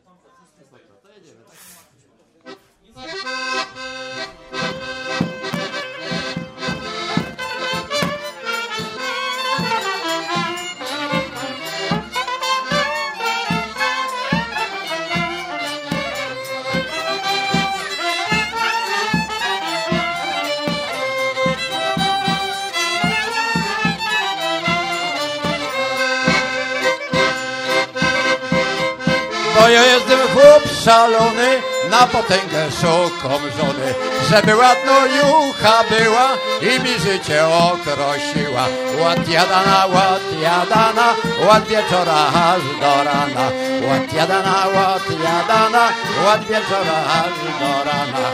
Bo ja jestem chłop szalony, na potęgę szukam żony, żeby ładnojucha była i mi życie okrosiła. Ład jadana, ład wieczora aż do rana. Ład jadana, ład wieczora aż do rana.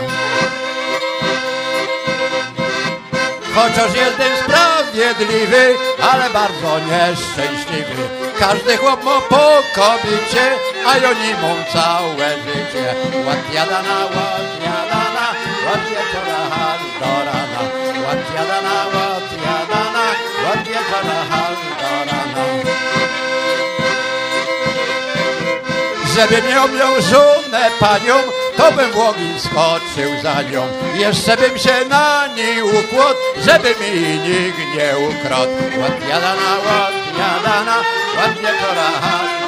Chociaż jestem sprawiedliwy, ale bardzo nieszczęśliwy. Każdy chłop ma po kobiecie, a oni mą całe życie. Ład jadana, ład wieczora aż do rana. Ład jadana, ład wieczora aż do rana. Żeby miał żonę panią, to bym w ogień skoczył za nią. Jeszcze bym się na niej układł, żeby mi nikt nie ukradł. Ład jadana, ład wieczora aż